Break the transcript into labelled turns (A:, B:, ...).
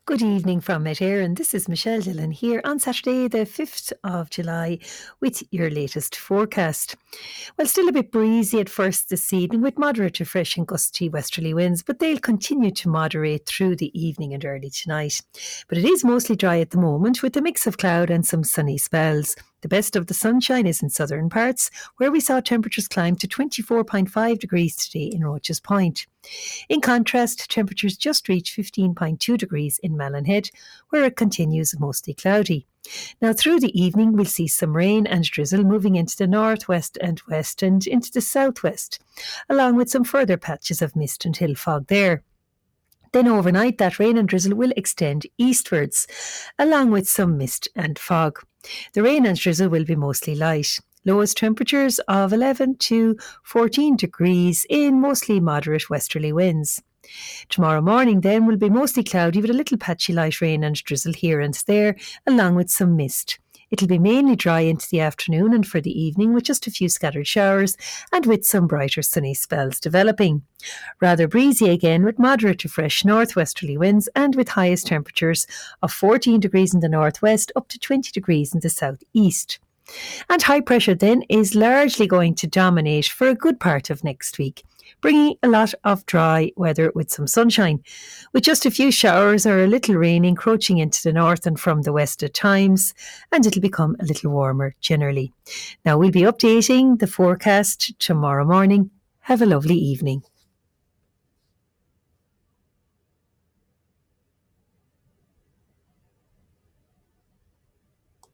A: Good evening from Met Air, and this is Michelle Dillon here on Saturday, the 5th of July, with your latest forecast. Well, still a bit breezy at first this evening, with moderate to fresh and gusty westerly winds, but they'll continue to moderate through the evening and early tonight. But it is mostly dry at the moment, with a mix of cloud and some sunny spells. The best of the sunshine is in southern parts, where we saw temperatures climb to 24.5 degrees today in Roches Point. In contrast, temperatures just reached 15.2 degrees in Mallinhead, where it continues mostly cloudy. Now, through the evening, we'll see some rain and drizzle moving into the northwest and west and into the southwest, along with some further patches of mist and hill fog there. Then overnight, that rain and drizzle will extend eastwards, along with some mist and fog. The rain and drizzle will be mostly light. Lowest temperatures of 11 to 14 degrees in mostly moderate westerly winds. Tomorrow morning then will be mostly cloudy with a little patchy light rain and drizzle here and there, along with some mist. It'll be mainly dry into the afternoon and for the evening, with just a few scattered showers and with some brighter sunny spells developing. Rather breezy again, with moderate to fresh northwesterly winds and with highest temperatures of 14 degrees in the northwest up to 20 degrees in the southeast. And high pressure then is largely going to dominate for a good part of next week, bringing a lot of dry weather with some sunshine, with just a few showers or a little rain encroaching into the north and from the west at times, and it'll become a little warmer generally. Now, we'll be updating the forecast tomorrow morning. Have a lovely evening.